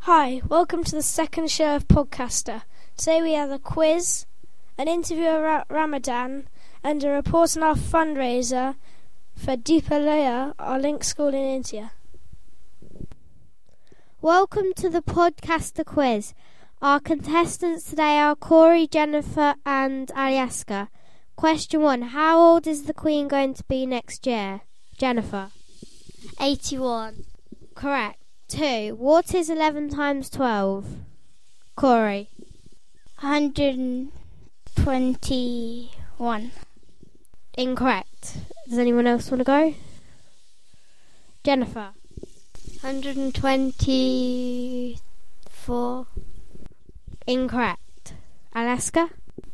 Hi, welcome to the second show of Podcaster. Today we have a quiz, an interview about Ramadan, and a report on our fundraiser for Deepalaya, our link school in India. Welcome to the Podcaster quiz. Our contestants today are Corey, Jennifer and Aliaska. Question 1. How old is the Queen going to be next year? Jennifer. 81. Correct. 2. What is 11 times 12? Corey. 121. Incorrect. Does anyone else want to go? Jennifer. 124. Incorrect. Alaska.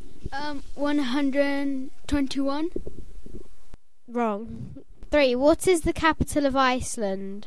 121. Wrong. 3. What is the capital of Iceland?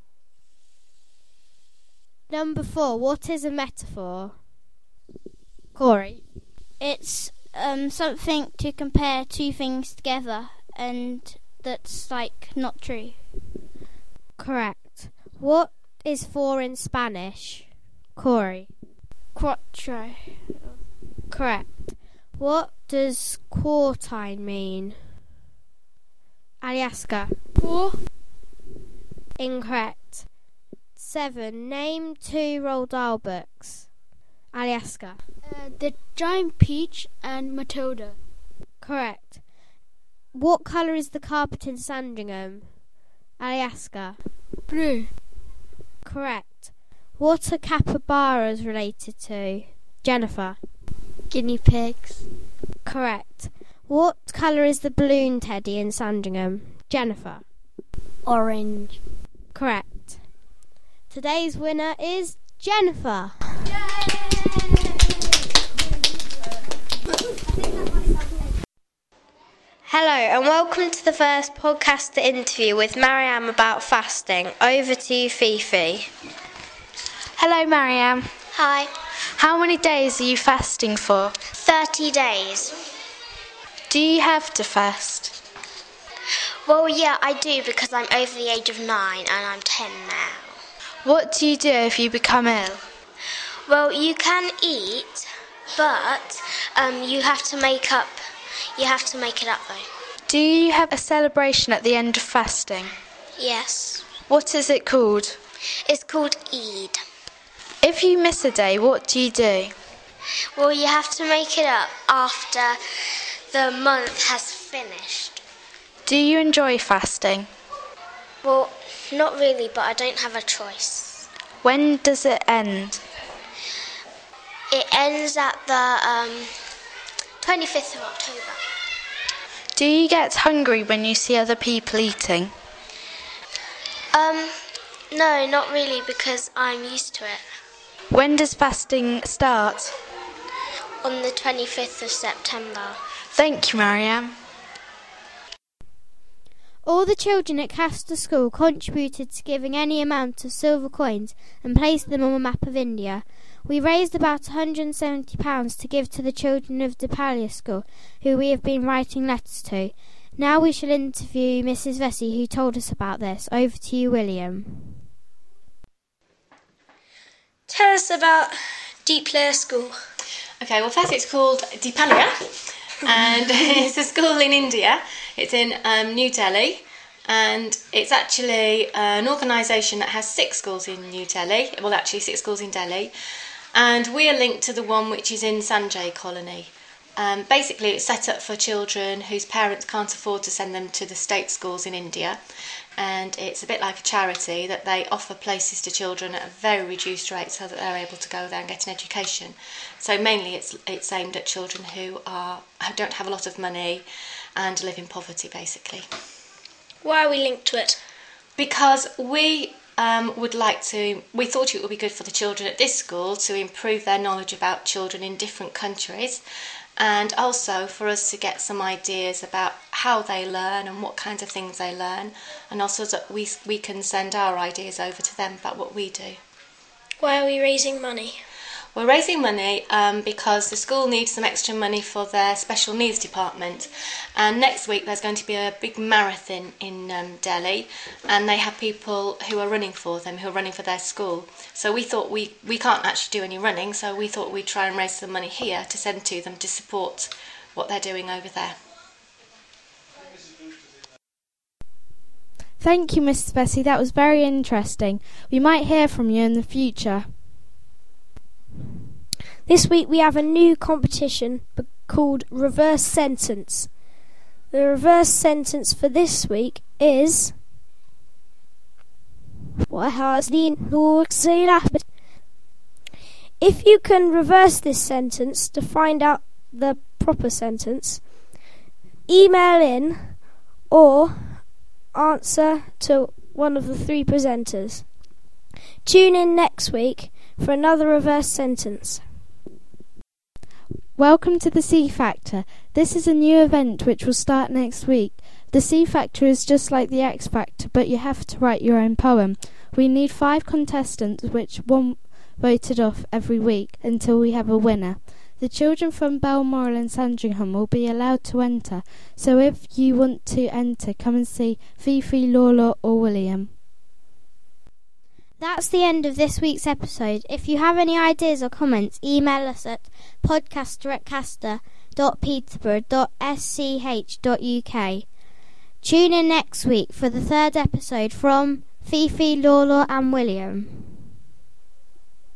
Number 4. What is a metaphor? Corey. It's something to compare two things together, and that's not true. Correct. What is 4 in Spanish? Corey. Cuatro. Correct. What does quartine mean? Aliaska. 4. Incorrect. 7. Name 2 Roald Dahl books. Aliaska. The Giant Peach and Matilda. Correct. What colour is the carpet in Sandringham? Aliaska. Blue. Correct. What are capybaras related to? Jennifer. Guinea pigs. Correct. What colour is the balloon teddy in Sandringham? Jennifer. Orange. Correct. Today's winner is Jennifer. Hello and welcome to the first podcaster interview with Mariam about fasting. Over to you, Fifi. Hello, Mariam. Hi. How many days are you fasting for? 30 days. Do you have to fast? Well, yeah, I do because I'm over the age of 9 and I'm 10 now. What do you do if you become ill? Well, you can eat, but you have to make it up though. Do you have a celebration at the end of fasting? Yes. What is it called? It's called Eid. If you miss a day, what do you do? Well, you have to make it up after the month has finished. Do you enjoy fasting? Well, not really, but I don't have a choice. When does it end? It ends at the 25th of October. Do you get hungry when you see other people eating? No, not really, because I'm used to it. When does fasting start? On the 25th of September. Thank you, Mariam. All the children at Castor School contributed to giving any amount of silver coins and placed them on a map of India. We raised about £170 to give to the children of Deepalaya School, who we have been writing letters to. Now we shall interview Mrs. Vesey, who told us about this. Over to you, William. Tell us about Deepalaya School. Okay, well first it's called Deepalaya and it's a school in India. It's in New Delhi and it's actually an organisation that has 6 schools in New Delhi, well actually 6 schools in Delhi, and we are linked to the one which is in Sanjay Colony. Basically it's set up for children whose parents can't afford to send them to the state schools in India, and it's a bit like a charity that they offer places to children at a very reduced rate so that they're able to go there and get an education. So mainly it's aimed at children who don't have a lot of money and live in poverty basically. Why are we linked to it? Because we thought it would be good for the children at this school to improve their knowledge about children in different countries, and also for us to get some ideas about how they learn and what kinds of things they learn, and also that we can send our ideas over to them about what we do. Why are we raising money? We're raising money because the school needs some extra money for their special needs department, and next week there's going to be a big marathon in Delhi, and they have people who are running for them, who are running for their school. So we thought we can't actually do any running, so we thought we'd try and raise some money here to send to them to support what they're doing over there. Thank you, Mrs. Bessie, that was very interesting. We might hear from you in the future. This week we have a new competition called Reverse Sentence. The reverse sentence for this week is... If you can reverse this sentence to find out the proper sentence, email in or answer to one of the 3 presenters. Tune in next week for another reverse sentence. Welcome to the C Factor. This is a new event which will start next week. The C Factor is just like the X Factor, but you have to write your own poem. We need 5 contestants, which one voted off every week until we have a winner. The children from Balmoral and Sandringham will be allowed to enter, so if you want to enter, come and see Fifi, Lola or William. That's the end of this week's episode. If you have any ideas or comments, email us at podcaster@castor.peterborough.sch.uk. Tune in next week for the 3rd episode from Fifi, Lola and William.